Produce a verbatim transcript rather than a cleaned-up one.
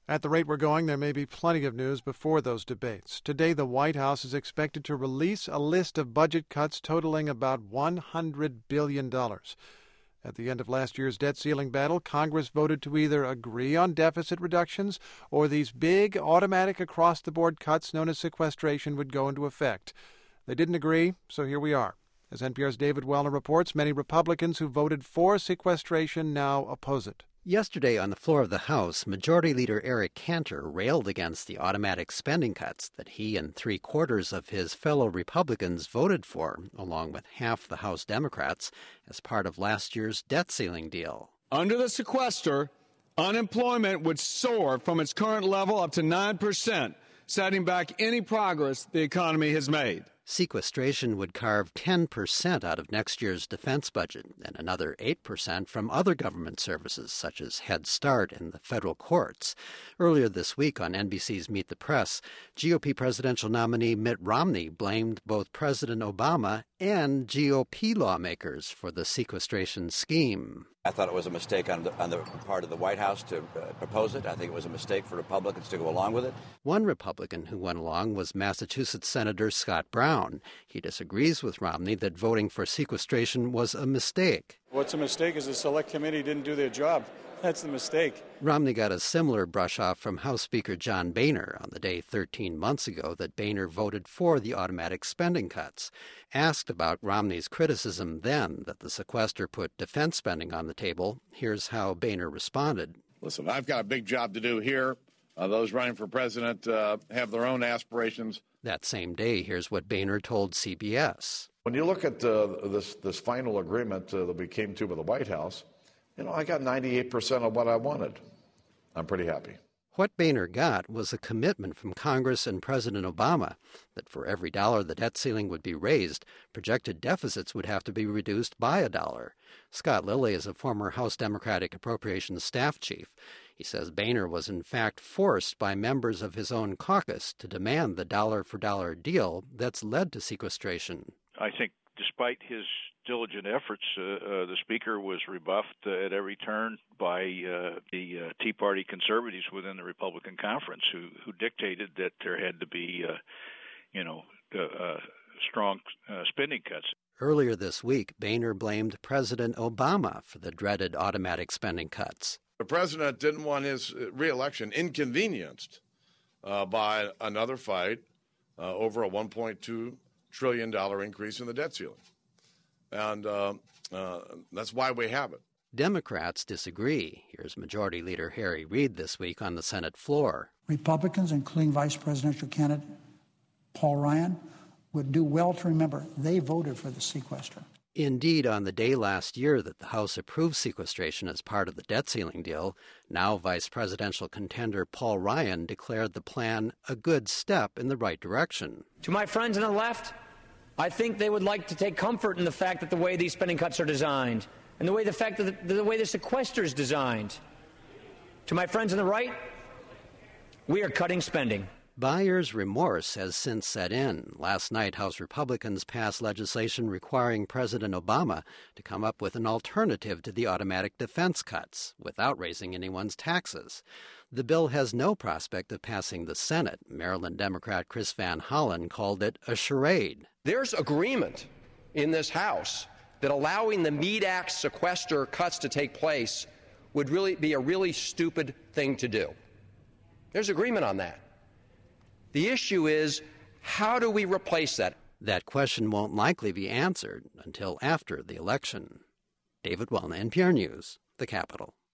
At the rate we're going, there may be plenty of news before those debates. Today, the White House is expected to release a list of budget cuts totaling about one hundred billion dollars. At the end of last year's debt ceiling battle, Congress voted to either agree on deficit reductions or these big, automatic, across-the-board cuts known as sequestration would go into effect. They didn't agree, so here we are. As N P R's David Wellner reports, many Republicans who voted for sequestration now oppose it. Yesterday on the floor of the House, Majority Leader Eric Cantor railed against the automatic spending cuts that he and three-quarters of his fellow Republicans voted for, along with half the House Democrats, as part of last year's debt ceiling deal. Under the sequester, unemployment would soar from its current level up to nine percent, setting back any progress the economy has made. Sequestration would carve ten percent out of next year's defense budget and another eight percent from other government services, such as Head Start and the federal courts. Earlier this week on N B C's Meet the Press, G O P presidential nominee Mitt Romney blamed both President Obama and G O P lawmakers for the sequestration scheme. I thought it was a mistake on the, on the part of the White House to uh, propose it. I think it was a mistake for Republicans to go along with it. One Republican who went along was Massachusetts Senator Scott Brown. He disagrees with Romney that voting for sequestration was a mistake. What's a mistake is the Select Committee didn't do their job. That's the mistake. Romney got a similar brush-off from House Speaker John Boehner on the day thirteen months ago that Boehner voted for the automatic spending cuts. Asked about Romney's criticism then that the sequester put defense spending on the table, here's how Boehner responded. Listen, I've got a big job to do here. Uh, those running for president uh, have their own aspirations. That same day, here's what Boehner told C B S. When you look at uh, this, this final agreement uh, that we came to with the White House, you know, I got ninety-eight percent of what I wanted. I'm pretty happy. What Boehner got was a commitment from Congress and President Obama that for every dollar the debt ceiling would be raised, projected deficits would have to be reduced by a dollar. Scott Lilly is a former House Democratic Appropriations Staff Chief. He says Boehner was in fact forced by members of his own caucus to demand the dollar-for-dollar deal that's led to sequestration. I think despite his diligent efforts, uh, uh, the Speaker was rebuffed uh, at every turn by uh, the uh, Tea Party conservatives within the Republican conference, who who dictated that there had to be, uh, you know, uh, uh, strong uh, spending cuts. Earlier this week, Boehner blamed President Obama for the dreaded automatic spending cuts. The president didn't want his re-election inconvenienced uh, by another fight uh, over a one point two trillion dollars increase in the debt ceiling. And uh, uh, that's why we have it. Democrats disagree. Here's Majority Leader Harry Reid this week on the Senate floor. Republicans, including Vice Presidential candidate Paul Ryan, would do well to remember they voted for the sequester. Indeed, on the day last year that the House approved sequestration as part of the debt ceiling deal, now Vice Presidential contender Paul Ryan declared the plan a good step in the right direction. To my friends on the left, I think they would like to take comfort in the fact that the way these spending cuts are designed and the way the fact that the, the way the sequester is designed. To my friends on the right, we are cutting spending. Buyer's remorse has since set in. Last night, House Republicans passed legislation requiring President Obama to come up with an alternative to the automatic defense cuts without raising anyone's taxes. The bill has no prospect of passing the Senate. Maryland Democrat Chris Van Hollen called it a charade. There's agreement in this House that allowing the Meade Act sequester cuts to take place would really be a really stupid thing to do. There's agreement on that. The issue is, how do we replace that? That question won't likely be answered until after the election. David Wellner, N P R News, the Capitol.